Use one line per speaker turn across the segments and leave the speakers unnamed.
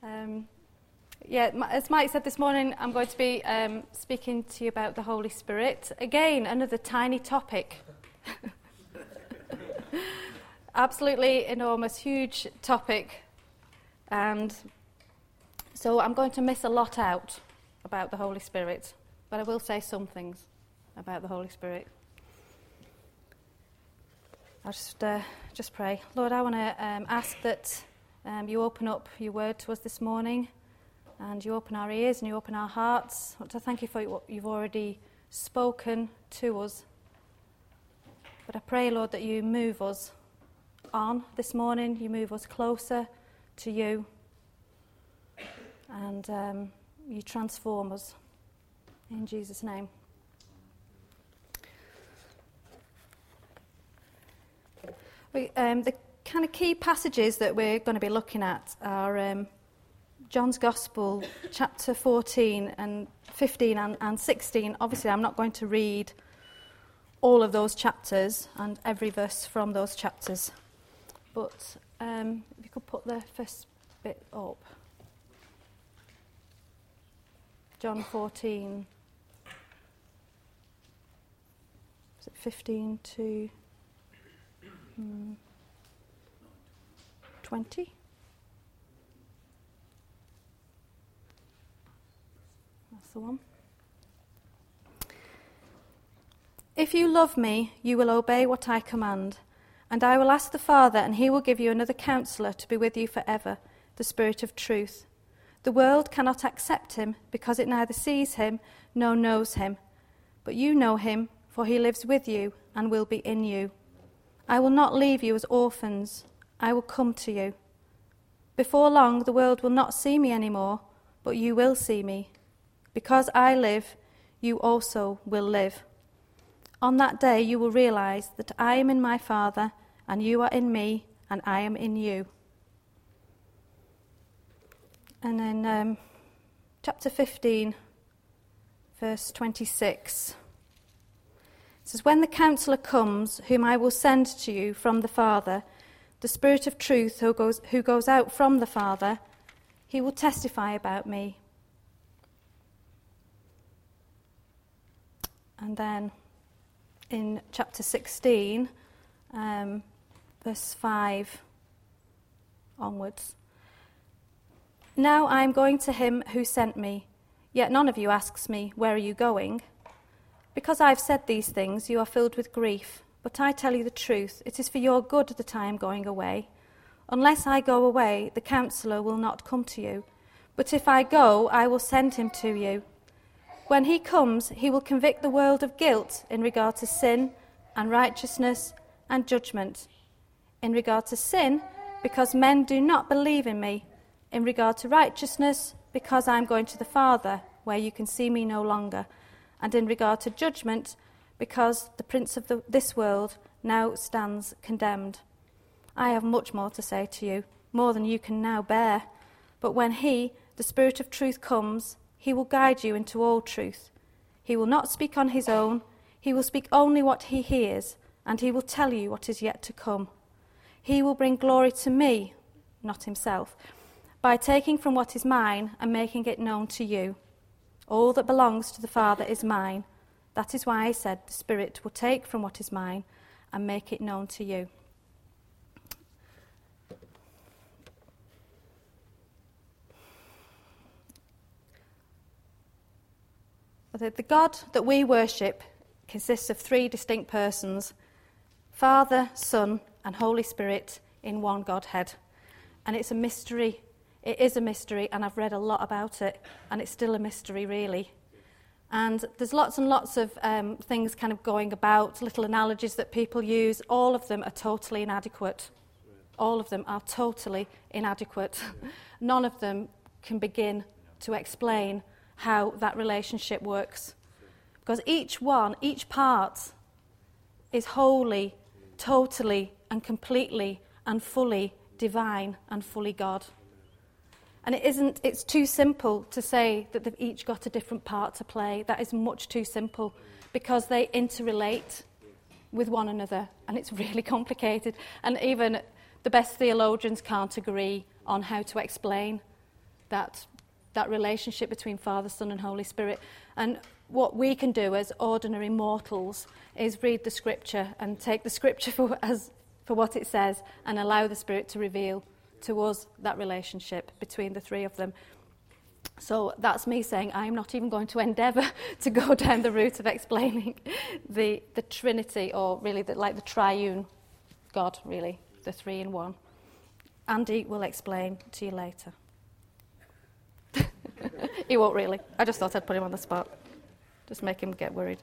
As Mike said this morning, I'm going to be speaking to you about the Holy Spirit. Again, another tiny topic. Absolutely enormous, huge topic. And so I'm going to miss a lot out about the Holy Spirit, but I will say some things about the Holy Spirit. I'll just pray. Lord, I want to ask that you open up your word to us this morning, and you open our ears and you open our hearts. I want to thank you for what you've already spoken to us. But I pray, Lord, that you move us on this morning, you move us closer to you, and you transform us. In Jesus' name. The kind of key passages that we're going to be looking at are John's Gospel, chapter 14 and 15 and 16. Obviously, I'm not going to read all of those chapters and every verse from those chapters. But if you could put the first bit up. John 14. Is it 15 to 20? That's the one. If you love me, you will obey what I command. And I will ask the Father, and he will give you another counselor to be with you forever, the Spirit of truth. The world cannot accept him, because it neither sees him nor knows him. But you know him, for he lives with you and will be in you. I will not leave you as orphans. I will come to you. Before long, the world will not see me anymore, but you will see me. Because I live, you also will live. On that day you will realize that I am in my Father, and you are in me, and I am in you. And then chapter 15, verse 26. It says, when the Counselor comes, whom I will send to you from the Father, the Spirit of truth who goes out from the Father, he will testify about me. And then in chapter 16, verse 5 onwards. Now I am going to him who sent me, yet none of you asks me, where are you going? Because I have said these things, you are filled with grief. But I tell you the truth, it is for your good that I am going away. Unless I go away, the Counselor will not come to you. But if I go, I will send him to you. When he comes, he will convict the world of guilt in regard to sin and righteousness and judgment. In regard to sin, because men do not believe in me. In regard to righteousness, because I am going to the Father, where you can see me no longer. And in regard to judgment, because the prince of this world now stands condemned. I have much more to say to you, more than you can now bear. But when he, the Spirit of truth, comes, he will guide you into all truth. He will not speak on his own. He will speak only what he hears, and he will tell you what is yet to come. He will bring glory to me, not himself, by taking from what is mine and making it known to you. All that belongs to the Father is mine. That is why I said the Spirit will take from what is mine and make it known to you. The God that we worship consists of three distinct persons, Father, Son, and Holy Spirit in one Godhead. And it's a mystery. It is a mystery, and I've read a lot about it, and it's still a mystery, really. And there's lots and lots of things kind of going about, little analogies that people use. All of them are totally inadequate. All of them are totally inadequate. None of them can begin to explain how that relationship works. Because each part is wholly, totally, and completely, and fully divine and fully God. And it's too simple to say that they've each got a different part to play. That is much too simple, because they interrelate with one another, and it's really complicated. And even the best theologians can't agree on how to explain that relationship between Father, Son and Holy Spirit. And what we can do as ordinary mortals is read the Scripture and take the Scripture for what it says and allow the Spirit to reveal to us that relationship between the three of them. So that's me saying I'm not even going to endeavour to go down the route of explaining the Trinity, or really the triune God, really, the three in one. Andy will explain to you later. He won't really. I just thought I'd put him on the spot. Just make him get worried.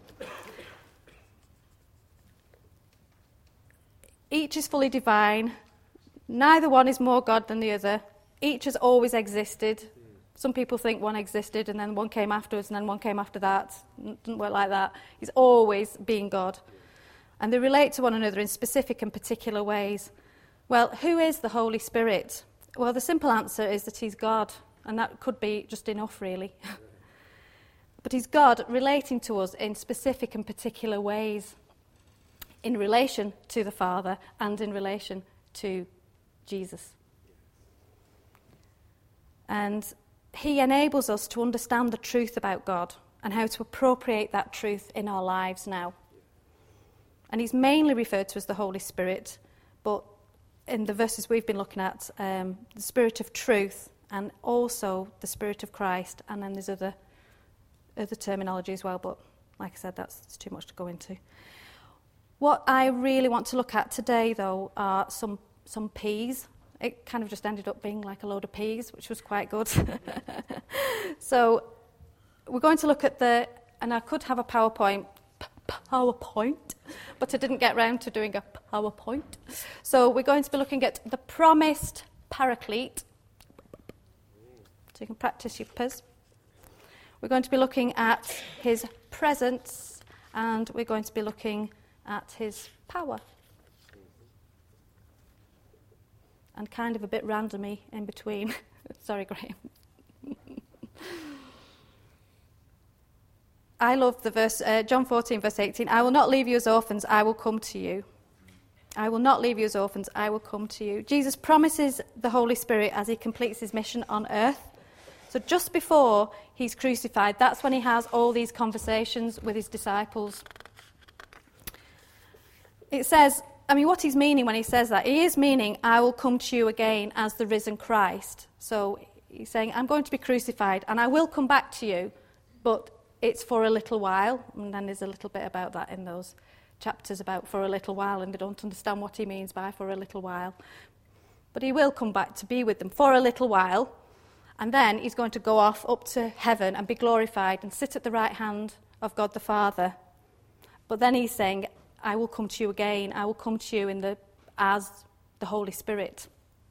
Each is fully divine. Neither one is more God than the other. Each has always existed. Some people think one existed and then one came afterwards and then one came after that. It doesn't work like that. He's always been God. And they relate to one another in specific and particular ways. Well, who is the Holy Spirit? Well, the simple answer is that he's God. And that could be just enough, really. But he's God relating to us in specific and particular ways, in relation to the Father and in relation to Jesus. And he enables us to understand the truth about God and how to appropriate that truth in our lives now. And he's mainly referred to as the Holy Spirit, but in the verses we've been looking at, the Spirit of truth and also the Spirit of Christ, and then there's other terminology as well, but like I said, that's too much to go into. What I really want to look at today, though, are some P's. It kind of just ended up being like a load of P's, which was quite good. So we're going to look at and I could have a PowerPoint, but I didn't get round to doing a PowerPoint. So we're going to be looking at the promised Paraclete. So you can practice your P's. We're going to be looking at his presence, and we're going to be looking at his power. And kind of a bit randomy in between. Sorry, Graham. I love the verse, John 14, verse 18. I will not leave you as orphans, I will come to you. I will not leave you as orphans, I will come to you. Jesus promises the Holy Spirit as he completes his mission on earth. So just before he's crucified, that's when he has all these conversations with his disciples. It says, what he's meaning when he says that, he is meaning, I will come to you again as the risen Christ. So he's saying, I'm going to be crucified and I will come back to you, but it's for a little while. And then there's a little bit about that in those chapters about for a little while, and they don't understand what he means by for a little while. But he will come back to be with them for a little while. And then he's going to go off up to heaven and be glorified and sit at the right hand of God the Father. But then he's saying, I will come to you again. I will come to you as the Holy Spirit.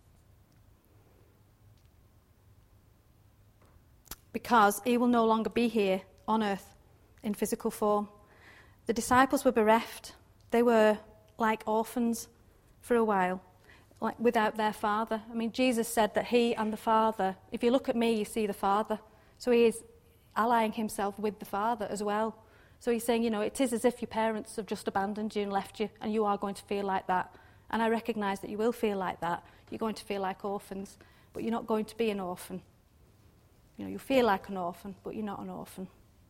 Because he will no longer be here on earth in physical form. The disciples were bereft. They were like orphans for a while, like without their Father. Jesus said that he and the Father, if you look at me, you see the Father. So he is allying himself with the Father as well. So he's saying, it is as if your parents have just abandoned you and left you, and you are going to feel like that. And I recognise that you will feel like that. You're going to feel like orphans, but you're not going to be an orphan. You feel like an orphan, but you're not an orphan.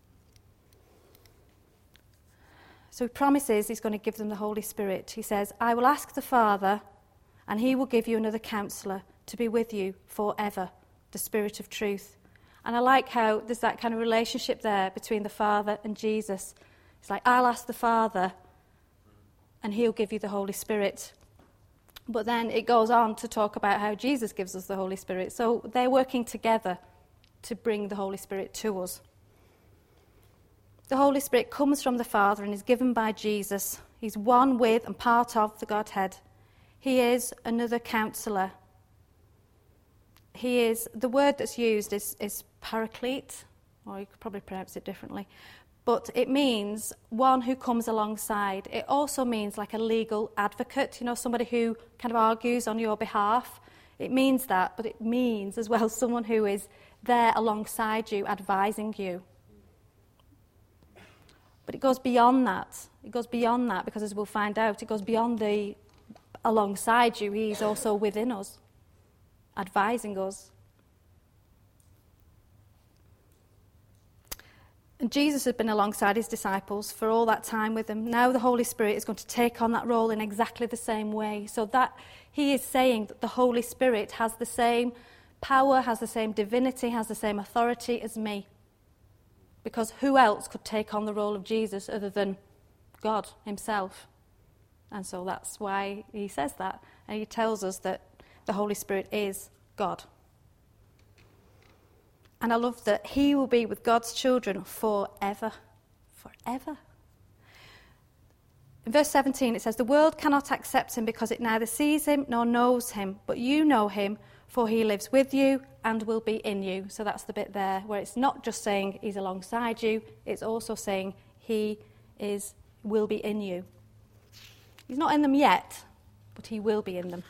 So he promises he's going to give them the Holy Spirit. He says, I will ask the Father, and he will give you another counsellor to be with you forever, the Spirit of truth. And I like how there's that kind of relationship there between the Father and Jesus. It's like, I'll ask the Father, and he'll give you the Holy Spirit. But then it goes on to talk about how Jesus gives us the Holy Spirit. So they're working together to bring the Holy Spirit to us. The Holy Spirit comes from the Father and is given by Jesus. He's one with and part of the Godhead. He is another counsellor. He is, the word that's used is paraclete, or you could probably pronounce it differently, but it means one who comes alongside. It also means like a legal advocate, somebody who kind of argues on your behalf. It means that, but it means as well someone who is there alongside you, advising you. But it goes beyond that. It goes beyond that because, as we'll find out, it goes beyond the alongside you. He's also within us, advising us. And Jesus had been alongside his disciples for all that time with them. Now the Holy Spirit is going to take on that role in exactly the same way. So that he is saying that the Holy Spirit has the same power, has the same divinity, has the same authority as me. Because who else could take on the role of Jesus other than God himself? And so that's why he says that. And he tells us that the Holy Spirit is God. And I love that he will be with God's children forever. Forever. In verse 17 it says, the world cannot accept him because it neither sees him nor knows him, but you know him, for he lives with you and will be in you. So that's the bit there where it's not just saying he's alongside you, it's also saying will be in you. He's not in them yet, but he will be in them.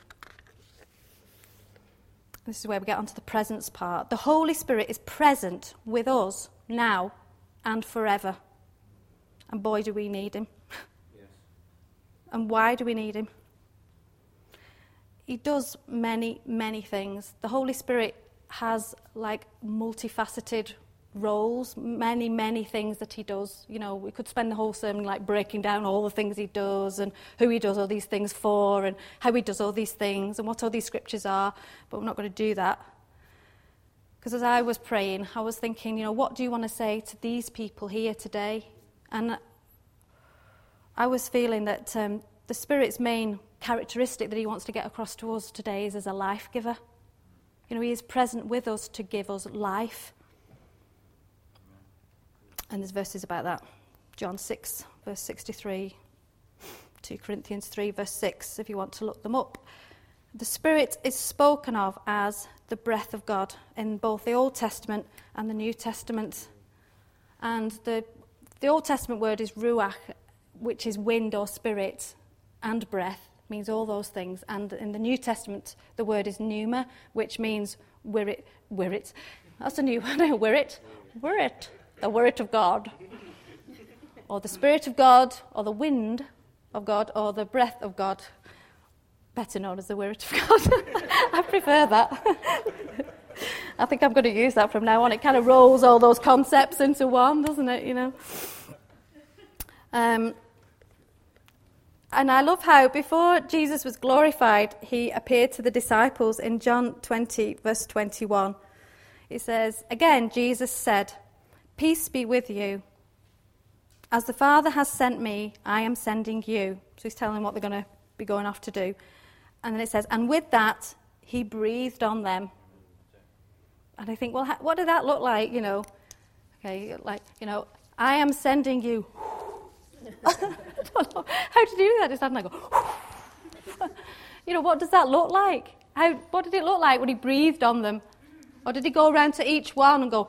This is where we get onto the presence part. The Holy Spirit is present with us now and forever. And boy, do we need him. Yes. And why do we need him? He does many, many things. The Holy Spirit has like multifaceted roles, many, many things that he does. You know, we could spend the whole sermon like breaking down all the things he does and who he does all these things for and how he does all these things and what all these scriptures are, but we're not going to do that. Because as I was praying, I was thinking, you know, what do you want to say to these people here today? And I was feeling that the Spirit's main characteristic that he wants to get across to us today is as a life giver. You know, he is present with us to give us life. And there's verses about that. John 6, verse 63, 2 Corinthians 3, verse 6, if you want to look them up. The Spirit is spoken of as the breath of God in both the Old Testament and the New Testament. And the Old Testament word is ruach, which is wind or spirit, and breath, means all those things. And in the New Testament, the word is pneuma, which means wirit. That's a new one, wirit. The word of God, or the Spirit of God, or the wind of God, or the breath of God, better known as the word of God. I prefer that. I think I'm going to use that from now on. It kind of rolls all those concepts into one, doesn't it, you know? And I love how before Jesus was glorified, he appeared to the disciples in John 20, verse 21. It says, again, Jesus said, peace be with you. As the Father has sent me, I am sending you. So he's telling them what they're going to be going off to do. And then it says, and with that, he breathed on them. And I think, well, what did that look like, you know? Okay, like, you know, I am sending you. I don't know how to do that. Just having like go, you know, what does that look like? What did it look like when he breathed on them? Or did he go around to each one and go...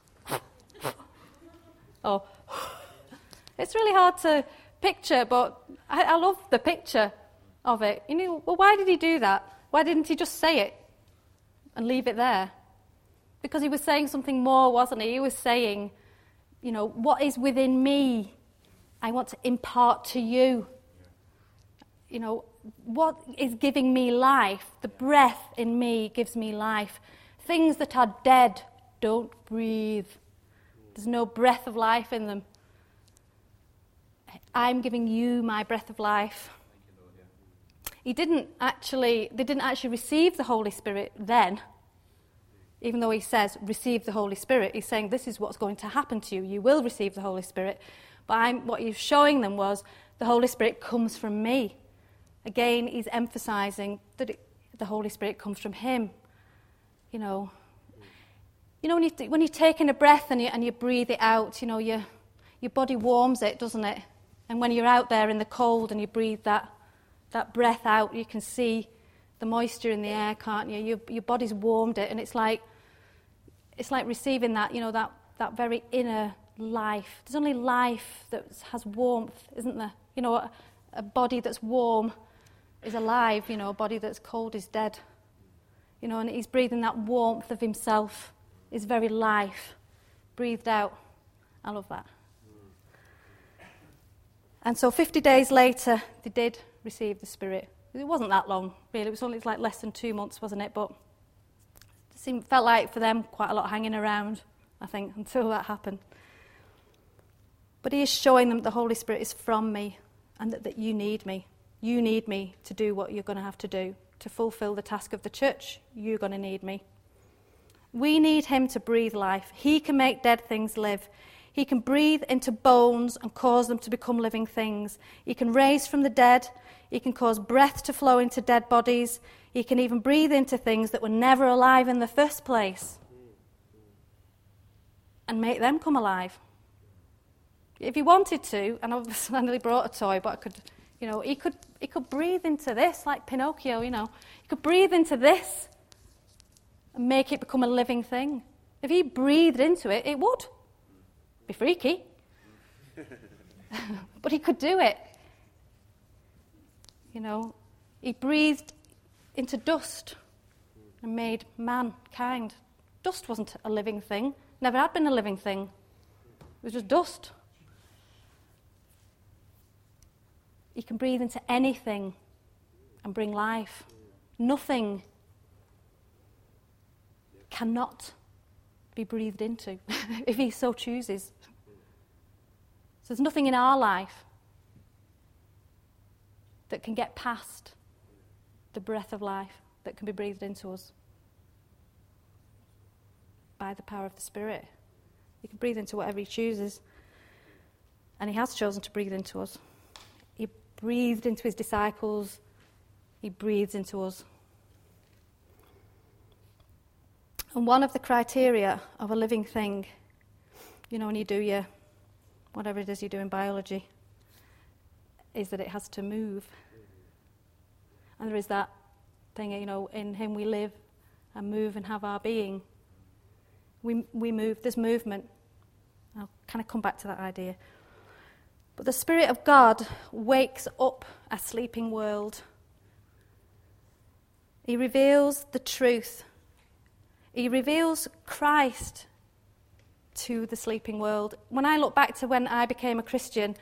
Oh, it's really hard to picture, but I love the picture of it. You know, well, why did he do that? Why didn't he just say it and leave it there? Because he was saying something more, wasn't he? He was saying, you know, what is within me, I want to impart to you. You know, what is giving me life? The breath in me gives me life. Things that are dead don't breathe. There's no breath of life in them. I'm giving you my breath of life. They didn't actually receive the Holy Spirit then. Even though he says, receive the Holy Spirit, he's saying this is what's going to happen to you. You will receive the Holy Spirit. But what he's showing them was the Holy Spirit comes from me. Again, he's emphasizing that the Holy Spirit comes from him. You know, when you're taking a breath and you breathe it out, you know, your body warms it, doesn't it? And when you're out there in the cold and you breathe that breath out, you can see the moisture in the air, can't you? Your body's warmed it, and it's like receiving that, you know, that very inner life. There's only life that has warmth, isn't there? You know, a body that's warm is alive. You know, a body that's cold is dead. You know, and he's breathing that warmth of himself. His very life breathed out. I love that. And so 50 days later, they did receive the Spirit. It wasn't that long, really. It was like less than 2 months, wasn't it? But it felt like for them quite a lot hanging around, I think, until that happened. But he is showing them that the Holy Spirit is from me and that you need me. You need me to do what you're going to have to do. To fulfill the task of the church, you're going to need me. We need him to breathe life. He can make dead things live. He can breathe into bones and cause them to become living things. He can raise from the dead. He can cause breath to flow into dead bodies. He can even breathe into things that were never alive in the first place and make them come alive. If he wanted to, and obviously I nearly brought a toy, but I could, he could breathe into this like Pinocchio, He could breathe into this and make it become a living thing. If he breathed into it, it would. Be freaky. But he could do it. He breathed into dust and made mankind. Dust wasn't a living thing. Never had been a living thing. It was just dust. He can breathe into anything and bring life. Nothing cannot be breathed into if he so chooses. So there's nothing in our life that can get past the breath of life that can be breathed into us by the power of the Spirit. He can breathe into whatever he chooses, and he has chosen to breathe into us. He breathed into his disciples. He breathes into us. And one of the criteria of a living thing, when you do your, whatever it is you do in biology, is that it has to move. And there is that thing, in him we live and move and have our being. We move, there's movement. I'll kind of come back to that idea. But the Spirit of God wakes up a sleeping world. He reveals the truth. He reveals Christ to the sleeping world. When I look back to when I became a Christian,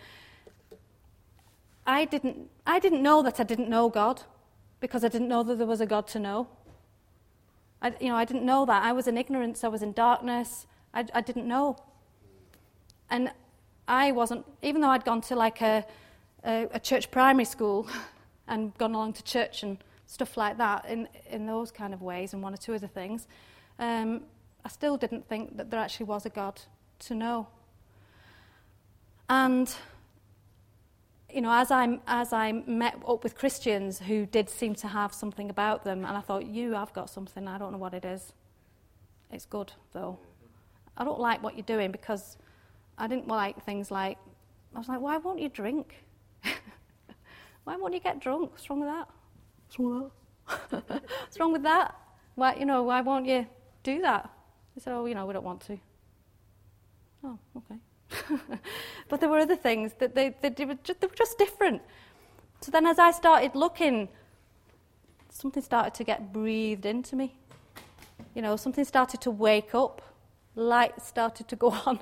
I didn't know that I didn't know God, because I didn't know that there was a God to know. I didn't know that. I was in ignorance. I was in darkness. I didn't know. And I wasn't, even though I'd gone to like a church primary school and gone along to church and stuff like that in those kind of ways and one or two other things, I still didn't think that there actually was a God to know. And as I met up with Christians who did seem to have something about them, and I thought, I've got something, I don't know what it is. It's good, though. I don't like what you're doing, because I didn't like things like, I was like, why won't you drink? Why won't you get drunk? What's wrong with that? What's wrong with that? What's wrong with that? Why won't you do that? They said, we don't want to. Oh, okay. But there were other things that they were just different. So then as I started looking, something started to get breathed into me. Something started to wake up. Light started to go on.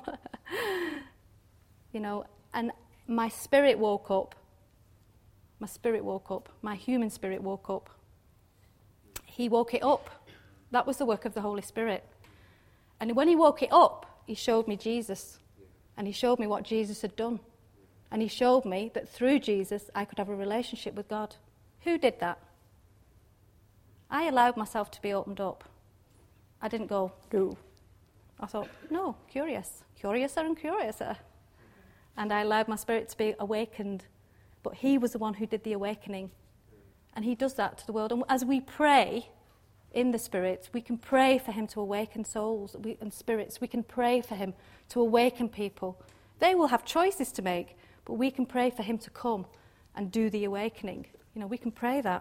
And my spirit woke up. My spirit woke up. My human spirit woke up. He woke it up. That was the work of the Holy Spirit. And when he woke it up, he showed me Jesus. And he showed me what Jesus had done. And he showed me that through Jesus, I could have a relationship with God. Who did that? I allowed myself to be opened up. I didn't go, do. I thought, no, curious. Curiouser and curiouser. And I allowed my spirit to be awakened. But he was the one who did the awakening. And he does that to the world. And as we pray in the Spirit, we can pray for him to awaken souls and spirits. We can pray for him to awaken people. They will have choices to make, but we can pray for him to come and do the awakening. We can pray that.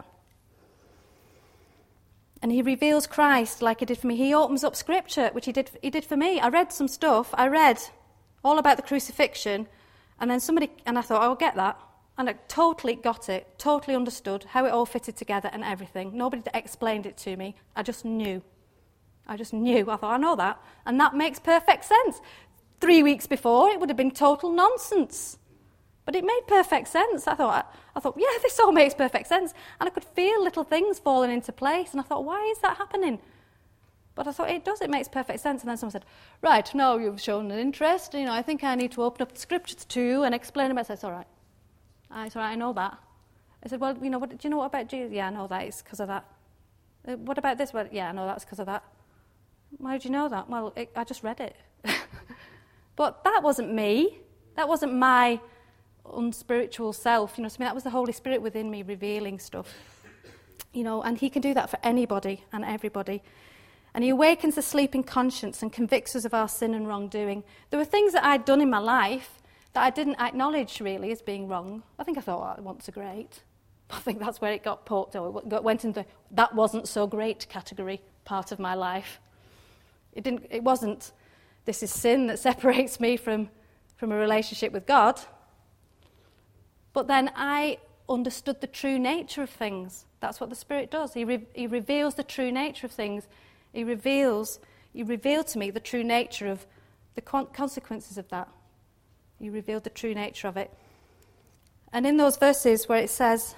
And he reveals Christ like he did for me. He opens up Scripture, which he did for me. I read some stuff. I read all about the crucifixion, and then I thought, I'll get that. And I totally got it, totally understood how it all fitted together and everything. Nobody explained it to me. I just knew. I thought, I know that. And that makes perfect sense. 3 weeks before, it would have been total nonsense. But it made perfect sense. I thought, yeah, this all makes perfect sense. And I could feel little things falling into place. And I thought, why is that happening? But I thought, it does, it makes perfect sense. And then someone said, right, no, you've shown an interest. I think I need to open up the scriptures to you and explain them. I said, it's all right. It's all right, I know that. I said, well, do you know what about Jesus? Yeah, I know that, it's because of that. What about this? Well, yeah, I know that's because of that. Why do you know that? Well, I just read it. But that wasn't me. That wasn't my unspiritual self. That was the Holy Spirit within me revealing stuff. And he can do that for anybody and everybody. And he awakens the sleeping conscience and convicts us of our sin and wrongdoing. There were things that I'd done in my life that I didn't acknowledge really as being wrong. I think I thought, once are great. I think that's where it got poked, or went into that wasn't so great category part of my life. It wasn't, this is sin that separates me from a relationship with God. But then I understood the true nature of things. That's what the Spirit does. He reveals the true nature of things. He revealed to me the true nature of the consequences of that. He revealed the true nature of it. And in those verses where it says,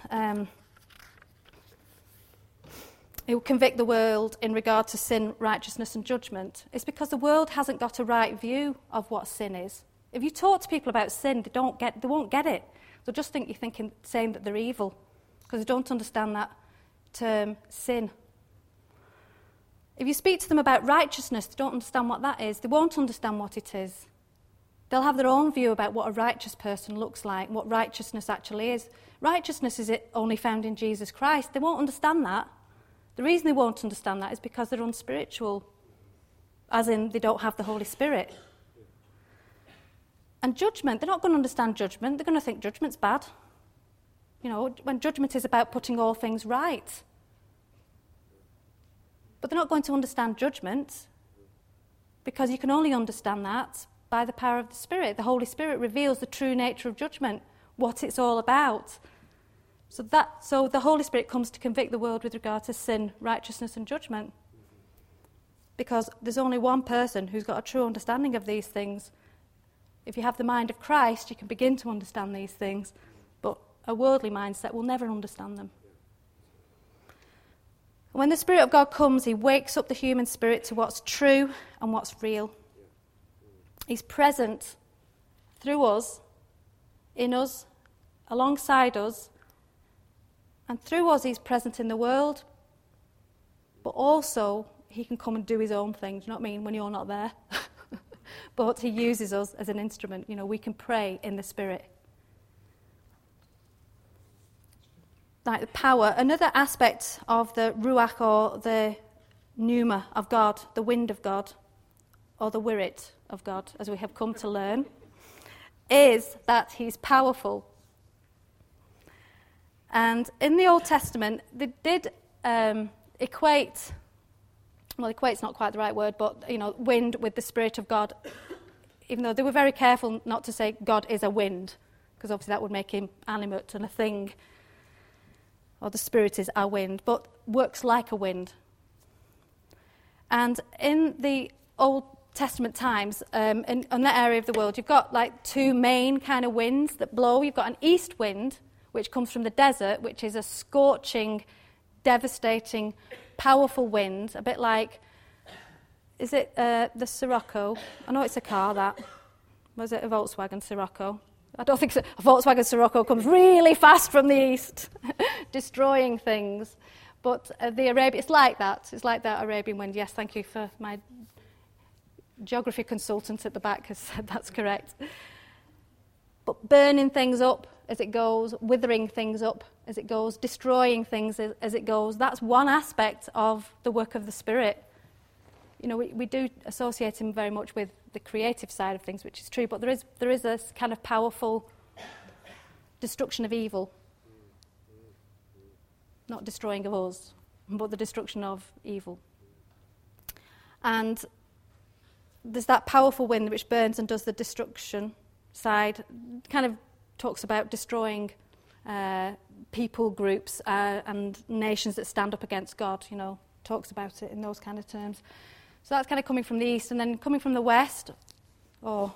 He will convict the world in regard to sin, righteousness and judgment, it's because the world hasn't got a right view of what sin is. If you talk to people about sin, they won't get it. They'll just think you're saying that they're evil, because they don't understand that term, sin. If you speak to them about righteousness, they don't understand what that is. They won't understand what it is. They'll have their own view about what a righteous person looks like, what righteousness actually is. Righteousness is only found in Jesus Christ. They won't understand that. The reason they won't understand that is because they're unspiritual, as in they don't have the Holy Spirit. And judgment, they're not going to understand judgment. They're going to think judgment's bad. When judgment is about putting all things right. But they're not going to understand judgment, because you can only understand that by the power of the Spirit. The Holy Spirit reveals the true nature of judgment, what it's all about. So the Holy Spirit comes to convict the world with regard to sin, righteousness and judgment. Because there's only one person who's got a true understanding of these things. If you have the mind of Christ, you can begin to understand these things. But a worldly mindset will never understand them. When the Spirit of God comes, he wakes up the human spirit to what's true and what's real. He's present through us, in us, alongside us, and through us he's present in the world, but also he can come and do his own thing, do you know what I mean, when you're not there. But he uses us as an instrument. We can pray in the Spirit. Like the power. Another aspect of the Ruach, or the pneuma of God, the wind of God, or the Wirit of God, as we have come to learn, is that he's powerful. And in the Old Testament, they did equate, well, equate's not quite the right word, but, wind with the Spirit of God, even though they were very careful not to say God is a wind, because obviously that would make him animate and a thing, or the Spirit is a wind, but works like a wind. And in the Old Testament times, in that area of the world, you've got like two main kind of winds that blow. You've got an east wind, which comes from the desert, which is a scorching, devastating, powerful wind, a bit like, is it the Sirocco? I know it's a car, that. Was it a Volkswagen Sirocco? I don't think so. A Volkswagen Sirocco comes really fast from the east, destroying things. But the Arabian, it's like that. It's like that Arabian wind. Yes, thank you for my geography consultant at the back has said that's correct. But burning things up as it goes, withering things up as it goes, destroying things as it goes. That's one aspect of the work of the Spirit. We do associate him very much with the creative side of things, which is true, but there is this kind of powerful destruction of evil. Not destroying of us, but the destruction of evil. And there's that powerful wind which burns and does the destruction side, kind of talks about destroying people groups and nations that stand up against God, talks about it in those kind of terms. So that's kind of coming from the east, and then coming from the west, or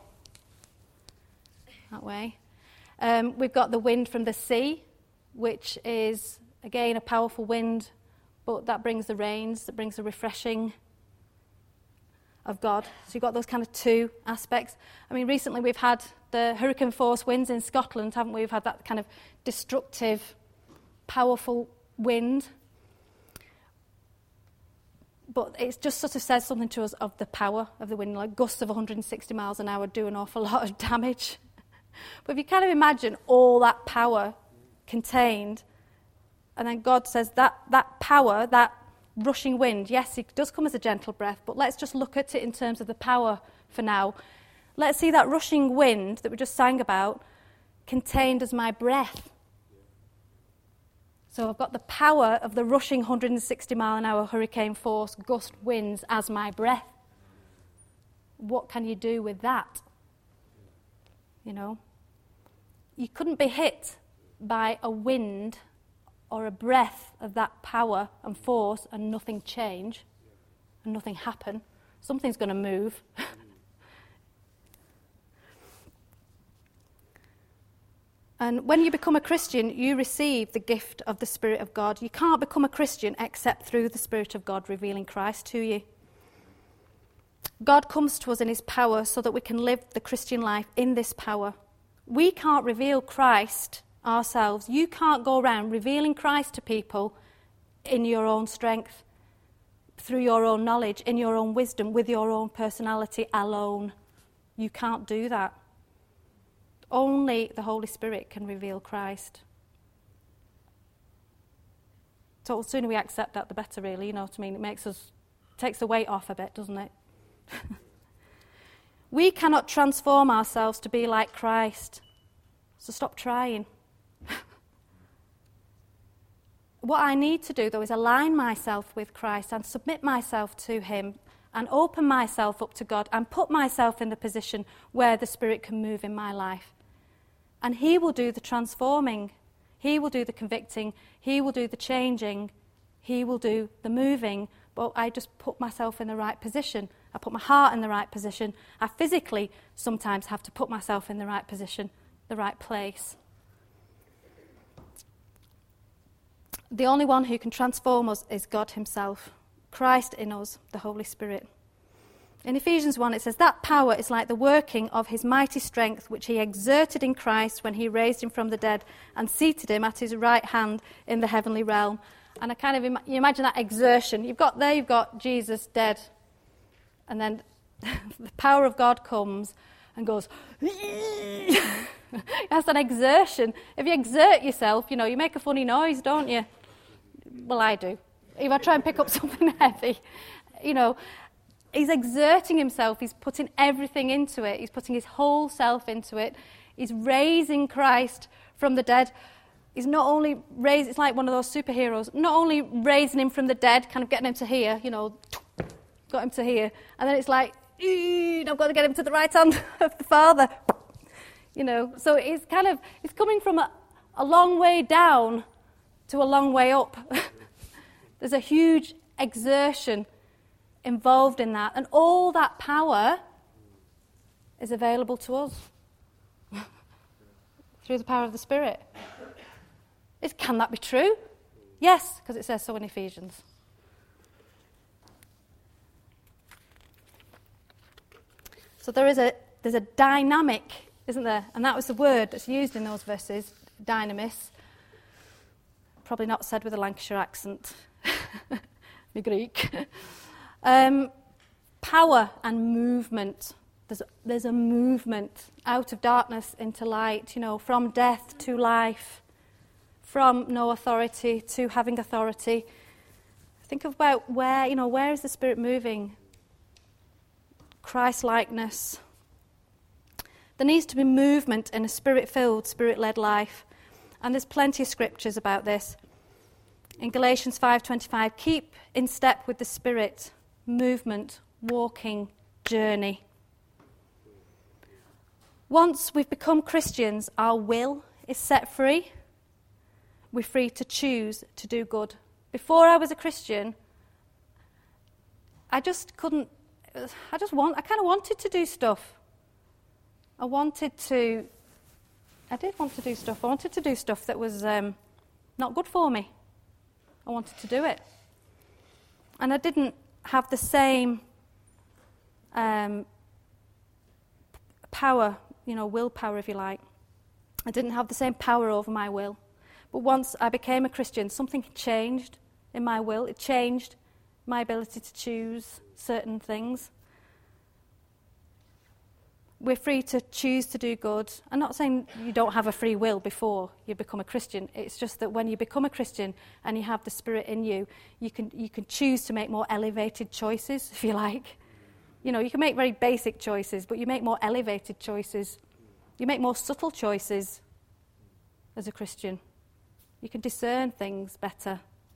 that way, we've got the wind from the sea, which is, again, a powerful wind, but that brings the rains, that brings the refreshing, of God. So you've got those kind of two aspects. I mean, recently we've had the hurricane force winds in Scotland, haven't we? We've had that kind of destructive, powerful wind. But it just sort of says something to us of the power of the wind, like gusts of 160 miles an hour do an awful lot of damage. But if you kind of imagine all that power contained, and then God says that power, that rushing wind, yes, it does come as a gentle breath, but let's just look at it in terms of the power for now. Let's see that rushing wind that we just sang about contained as my breath. So I've got the power of the rushing 160 mile an hour hurricane force gust winds as my breath. What can you do with that? You know, you couldn't be hit by a wind or a breath of that power and force and nothing change and nothing happen. Something's going to move. And when you become a Christian, you receive the gift of the Spirit of God. You can't become a Christian except through the Spirit of God revealing Christ to you. God comes to us in his power so that we can live the Christian life in this power. We can't reveal Christ ourselves. You can't go around revealing Christ to people in your own strength, through your own knowledge, in your own wisdom, with your own personality alone. You can't do that. Only the Holy Spirit can reveal Christ. So the sooner we accept that, the better, really. You know what I mean? Takes the weight off a bit, doesn't it? We cannot transform ourselves to be like Christ. So stop trying. What I need to do, though, is align myself with Christ and submit myself to him and open myself up to God and put myself in the position where the Spirit can move in my life. And he will do the transforming. He will do the convicting. He will do the changing. He will do the moving. But I just put myself in the right position. I put my heart in the right position. I physically sometimes have to put myself in the right position, the right place. The only one who can transform us is God himself. Christ in us, the Holy Spirit. In Ephesians 1 it says, that power is like the working of his mighty strength which he exerted in Christ when he raised him from the dead and seated him at his right hand in the heavenly realm. And I kind of you imagine that exertion. You've got Jesus dead, and then the power of God comes and goes, that's an exertion. If you exert yourself, you make a funny noise, don't you? Well, I do. If I try and pick up something heavy, he's exerting himself. He's putting everything into it. He's putting his whole self into it. He's raising Christ from the dead. He's not only raised, it's like one of those superheroes, not only raising him from the dead, kind of getting him to here, got him to here. And then it's like, I've got to get him to the right hand of the Father. So it's coming from a long way down to a long way up. There's a huge exertion involved in that, and all that power is available to us through the power of the Spirit. Can that be true? Yes, because it says so in Ephesians. So there's a dynamic, isn't there? And that was the word that's used in those verses, dynamis. Probably not said with a Lancashire accent. My Greek. Power and movement. There's a movement out of darkness into light, from death to life, from no authority to having authority. Think about where is the Spirit moving? Christ-likeness. There needs to be movement in a Spirit-filled, Spirit-led life. And there's plenty of scriptures about this. In Galatians 5:25, keep in step with the Spirit, movement, walking, journey. Once we've become Christians, our will is set free. We're free to choose to do good. Before I was a Christian, I kind of wanted to do stuff. I did want to do stuff. I wanted to do stuff that was not good for me. I wanted to do it. And I didn't have the same power, willpower, if you like. I didn't have the same power over my will. But once I became a Christian, something changed in my will. It changed my ability to choose certain things. We're free to choose to do good. I'm not saying you don't have a free will before you become a Christian. It's just that when you become a Christian and you have the Spirit in you, you can choose to make more elevated choices, if you like. You can make very basic choices, but you make more elevated choices. You make more subtle choices as a Christian. You can discern things better.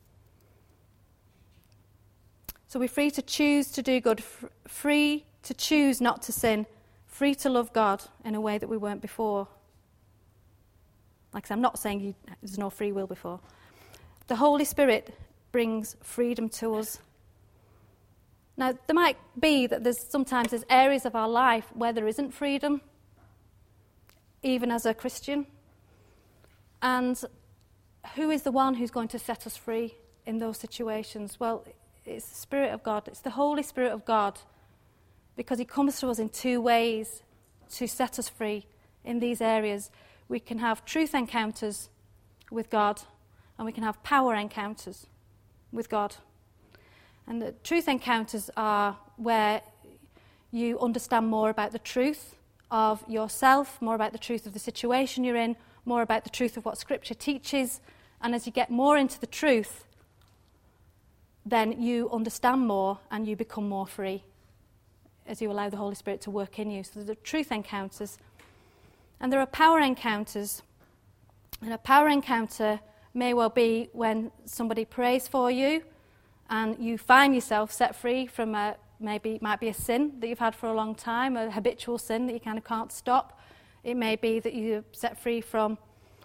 So we're free to choose to do good, free to choose not to sin, free to love God in a way that we weren't before. Like I said, I'm not saying there's no free will before. The Holy Spirit brings freedom to us. Now, there might be that sometimes there's areas of our life where there isn't freedom, even as a Christian. And who is the one who's going to set us free in those situations? Well, it's the Spirit of God. It's the Holy Spirit of God, because he comes to us in two ways to set us free in these areas. We can have truth encounters with God, and we can have power encounters with God. And the truth encounters are where you understand more about the truth of yourself, more about the truth of the situation you're in, more about the truth of what Scripture teaches. And as you get more into the truth, then you understand more and you become more free as you allow the Holy Spirit to work in you. So there are truth encounters. And there are power encounters. And a power encounter may well be when somebody prays for you and you find yourself set free from it might be a sin that you've had for a long time, a habitual sin that you kind of can't stop. It may be that you're set free from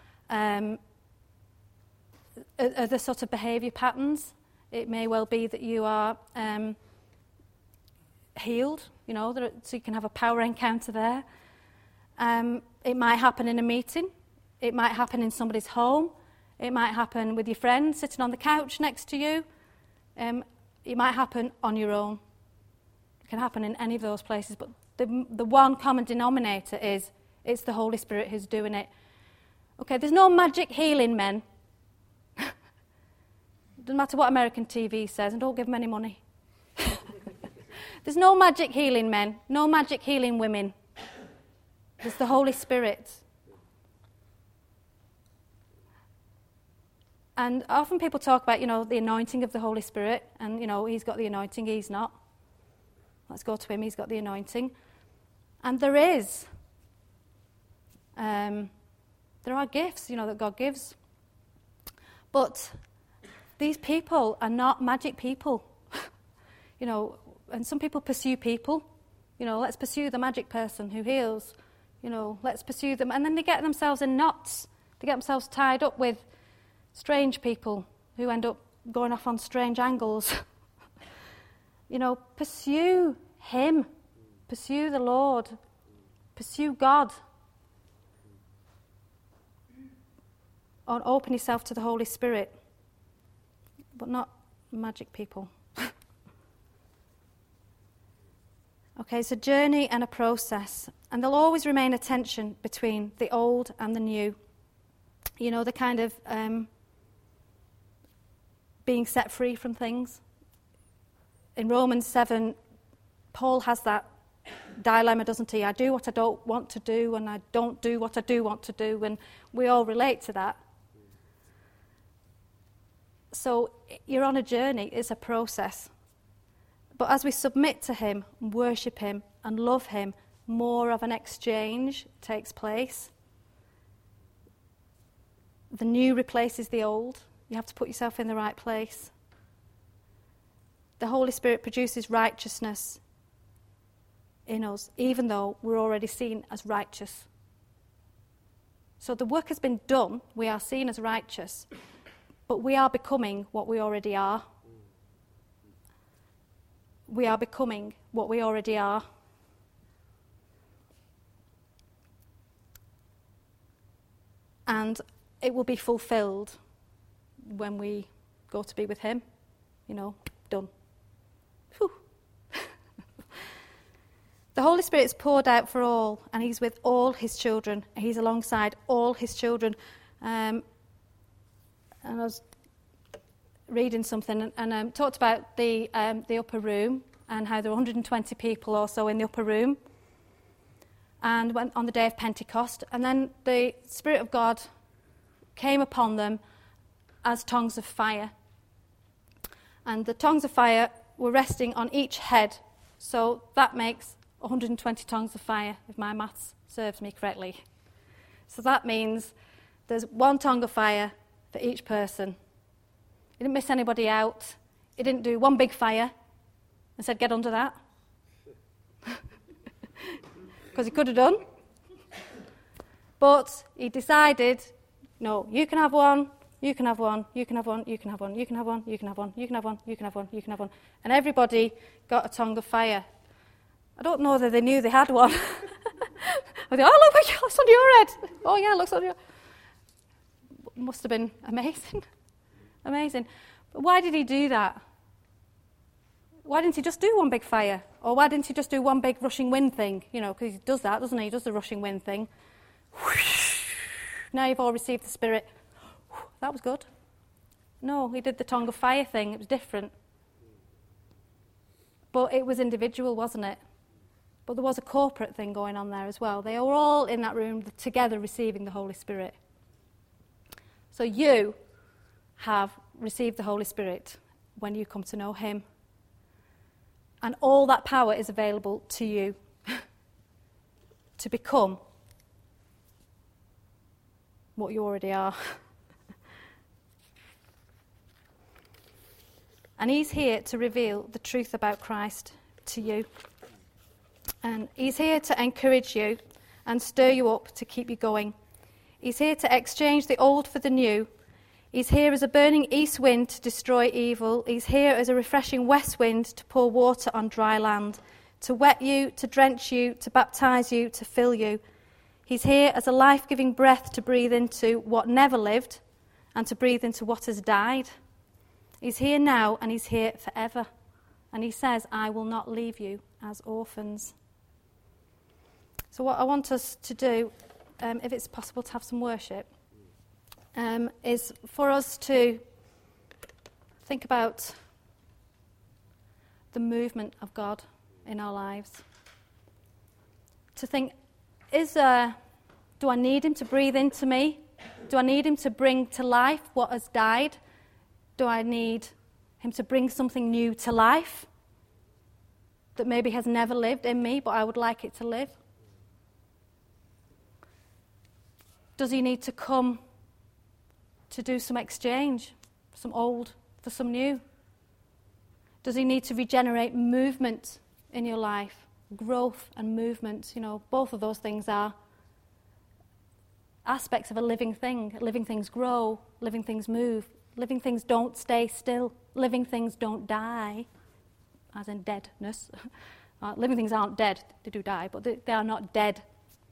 other sort of behaviour patterns. It may well be that you are healed, so you can have a power encounter there. It might happen in a meeting. It might happen in somebody's home. It might happen with your friend sitting on the couch next to you. It might happen on your own. It can happen in any of those places, but the one common denominator is it's the Holy Spirit who's doing it. Okay, there's no magic healing men. Doesn't matter what American TV says, and don't give them any money. There's no magic healing men, no magic healing women. There's the Holy Spirit. And often people talk about, the anointing of the Holy Spirit, and, he's got the anointing, he's not. Let's go to him, he's got the anointing. And there is. There are gifts, that God gives. But these people are not magic people. And some people pursue people. Let's pursue the magic person who heals. Let's pursue them. And then they get themselves in knots. They get themselves tied up with strange people who end up going off on strange angles. Pursue him. Pursue the Lord. Pursue God. Or open yourself to the Holy Spirit. But not magic people. Okay, it's a journey and a process. And there'll always remain a tension between the old and the new. The kind of being set free from things. In Romans 7, Paul has that dilemma, doesn't he? I do what I don't want to do, and I don't do what I do want to do, and we all relate to that. So you're on a journey, it's a process. But as we submit to him, worship him, and love him, more of an exchange takes place. The new replaces the old. You have to put yourself in the right place. The Holy Spirit produces righteousness in us, even though we're already seen as righteous. So the work has been done, we are seen as righteous, but we are becoming what we already are. We are becoming what we already are. And it will be fulfilled when we go to be with him. Done. Whew. The Holy Spirit is poured out for all, and he's with all his children. He's alongside all his children. And I was reading something and talked about the upper room and how there were 120 people or so in the upper room, and went on the day of Pentecost, and then the Spirit of God came upon them as tongues of fire, and the tongues of fire were resting on each head, so that makes 120 tongues of fire, if my maths serves me correctly. So that means there's one tongue of fire for each person. He didn't miss anybody out. He didn't do one big fire and said, get under that. Because he could have done. But he decided, no, you can have one, you can have one, you can have one, you can have one, you can have one, you can have one, you can have one, you can have one, you can have one. And everybody got a tongue of fire. I don't know that they knew they had one. I thought, oh, look, it looks on your head. Oh, yeah, it looks on your... Must have been amazing. Amazing. But why did he do that? Why didn't he just do one big fire? Or why didn't he just do one big rushing wind thing? You know, because he does that, doesn't he? He does the rushing wind thing. Now you've all received the Spirit. That was good. No, he did the tongue of fire thing. It was different. But it was individual, wasn't it? But there was a corporate thing going on there as well. They were all in that room together receiving the Holy Spirit. So you have received the Holy Spirit when you come to know him. And all that power is available to you to become what you already are. And he's here to reveal the truth about Christ to you. And he's here to encourage you and stir you up to keep you going. He's here to exchange the old for the new. He's here as a burning east wind to destroy evil. He's here as a refreshing west wind to pour water on dry land, to wet you, to drench you, to baptize you, to fill you. He's here as a life-giving breath to breathe into what never lived and to breathe into what has died. He's here now and he's here forever. And he says, I will not leave you as orphans. So what I want us to do, if it's possible to have some worship, is for us to think about the movement of God in our lives. To think, do I need him to breathe into me? Do I need him to bring to life what has died? Do I need him to bring something new to life that maybe has never lived in me, but I would like it to live? Does he need to come to do some exchange, some old for some new? Does he need to regenerate movement in your life, growth and movement? You know, both of those things are aspects of a living thing. Living things grow, living things move, living things don't stay still, living things don't die, as in deadness. Living things aren't dead, they do die, but they are not dead.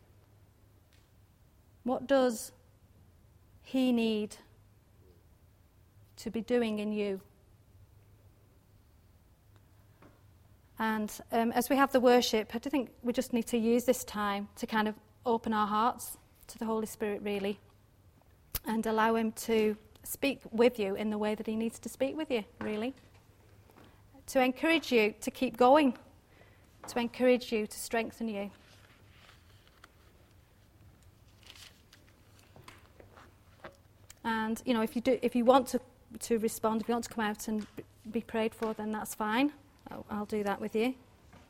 What does he need to be doing in you? And as we have the worship, I do think we just need to use this time to kind of open our hearts to the Holy Spirit, really, and allow him to speak with you in the way that he needs to speak with you, really. To encourage you to keep going, to encourage you, to strengthen you. And, you know, if you want to respond, if you want to come out and be prayed for, then that's fine. I'll do that with you.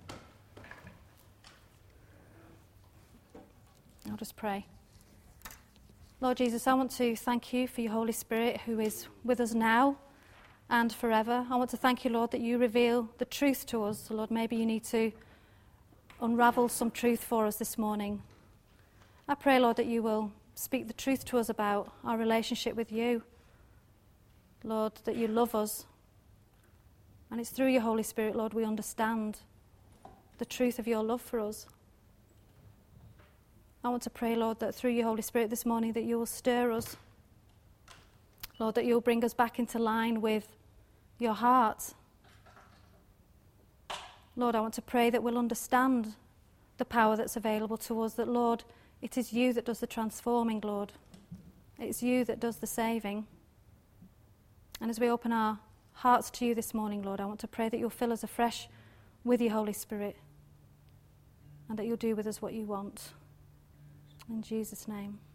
I'll just pray. Lord Jesus, I want to thank you for your Holy Spirit who is with us now and forever. I want to thank you, Lord, that you reveal the truth to us. So, Lord, maybe you need to unravel some truth for us this morning. I pray, Lord, that you will speak the truth to us about our relationship with you. Lord, that you love us. And it's through your Holy Spirit, Lord, we understand the truth of your love for us. I want to pray, Lord, that through your Holy Spirit this morning that you will stir us. Lord, that you'll bring us back into line with your heart. Lord, I want to pray that we'll understand the power that's available to us, that, Lord, it is you that does the transforming, Lord. It's you that does the saving. And as we open our hearts to you this morning, Lord, I want to pray that you'll fill us afresh with your Holy Spirit and that you'll do with us what you want. In Jesus' name.